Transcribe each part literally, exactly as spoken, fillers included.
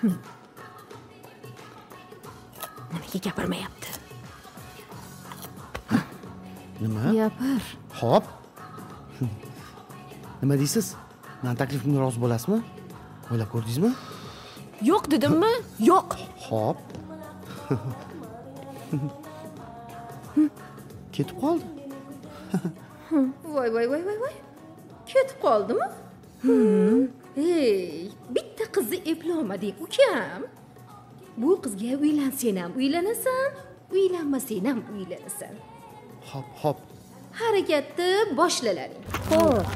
Nimaga gapirmayapti? Nima? Gapir. Xo'p. Nima deysiz? Men taklifimga rozi bo'lasizmi? O'ylab ko'rdingizmi? Yo'q dedimmi? Yo'q. Xo'p. Ketib qoldi. Voy voy voy voy voy. Ketib qoldimi? Ey, bitta qizni eplolmading, ukam. Bu qizga uylansang ham uylanasan, uylanmasang ham uylanasan. Xo'p, xo'p. Harakatni boshlalaring. Xo'p.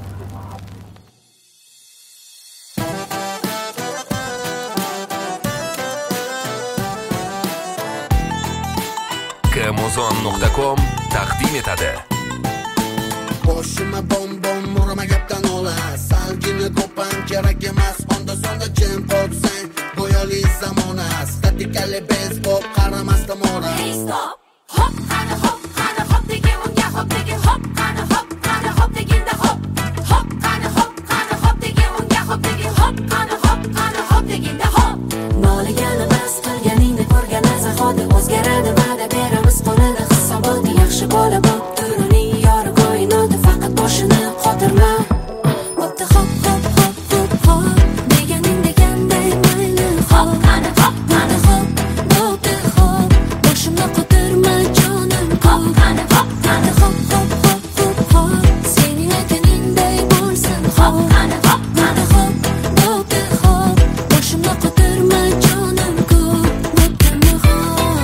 amazon nuqta com taqdim etadi. Boshima bom bom urma gapdan ola. Salgini ko'pan kerak emas, onda sonda jim qolsang, bo'yali zamona. Statikali bez pop qaramasdan mora. Hey stop. Hop, qani hop, qani hop degin unga hop degin hop, qani hop, qani hop deginda hop. Hop, qani hop, qani hop degin unga hop degin hop, qani hop, qani hop deginda hop. Noligani bas qilganingni ko'rgani zahoti o'zgaradi, va'da beramiz qo'lida hisoboti yaxshi bola bo'p turuning yori ko'ynoti faqat boshini qotirma. Bo'pti hop hop hop hop hop deganing deganday mayli hop, qani hop, qani hop bo'pti hop boshimni qotirma jonim hop, qani hop, qani hop hop hop hop hop sening aytganingday bo'lsin hop, qani hop, qani hop bo'pti hop boshimni qotirma jonim ko'p bo'ptimi hop.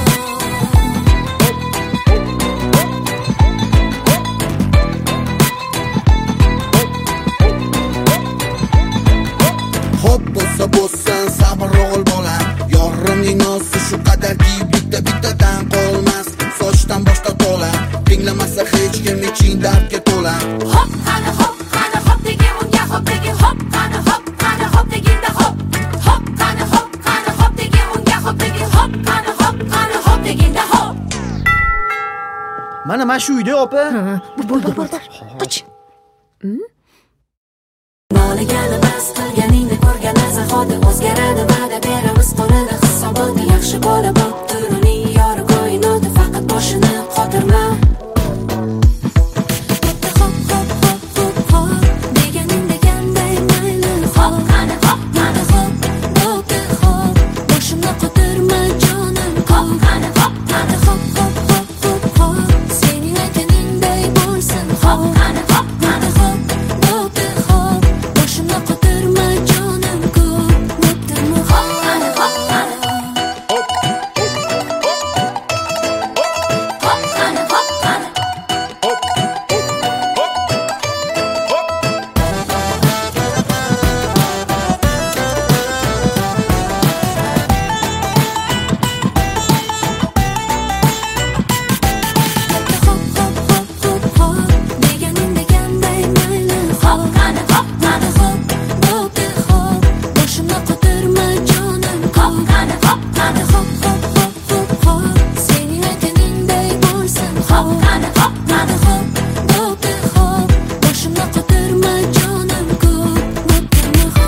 Hop bo'lsa bo'lsin sabr o'g'il bola. Yorimning nozi shu qadarki bitta bittadan qolmas. Sochdan boshda to'la, tinglamasa hech kim iching dardga to'la. Hop, qani hop, qani hop degin unga hop degin hop, qani hop, qani hop deginda hop. Hop, qani hop, qani hop degin unga hop degin hop, qani hop, qani hop deginda hop. Mana mana shu uyda opa. Bo'l, bo'l, bo'l. Qich. Noligani bas qilganingni ko'rgani zahoti o'zgaradi, va'da beramiz qo'lida hisoboti yaxshi bola bo'p turuning yori ko'ynoti faqat boshini qotirma. Bitta hop hop hop hop hop deganing deganday mayli hop, qani hop, qani hop bo'pti hop boshimni qotirma jonim hop, qani hop, qani hop hop hop hop hop sening aytganingday bo'lsin hop, qani hop, qani hop bo'pti hop boshimni qotirma jonim ko'p bo'ptimi hop, qani hop, qani hop, qani hop, qani hop hop hop hop hop deganing deganday mayli hop, qani hop, qani hop bo'pti hop boshimni qotirma jonim hop, qani hop, qani hop hop hop hop hop sening aytganingday bo'lsin hop, qani hop, qani hop bo'pti hop boshimni qotirma jonim ko'p bo'ptimi hop.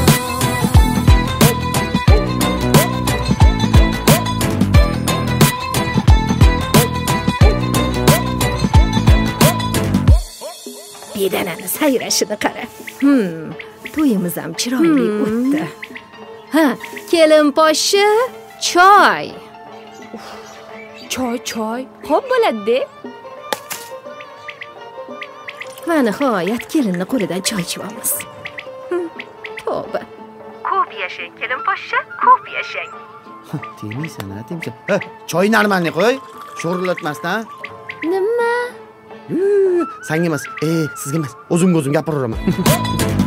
Bedanani sayrashini qara. Hmm, to'yimiz ham chiroyli o'tdi. Ha, kelin poshsha, choy. Choy, choy. Xo'p bo'ladi-de. Va nihoyat kelinni qo'lidan choy ichamiz. Tavba. Ko'p yashang, kelin poshsha, ko'p yashang. Tegmaysan, ha, tegmaysan. Ha, choy normalniy qo'y. Sho'rlatmasdan. Nima? Senga emas, e, sizga emas. O'zimga o'zim gapiraveraman.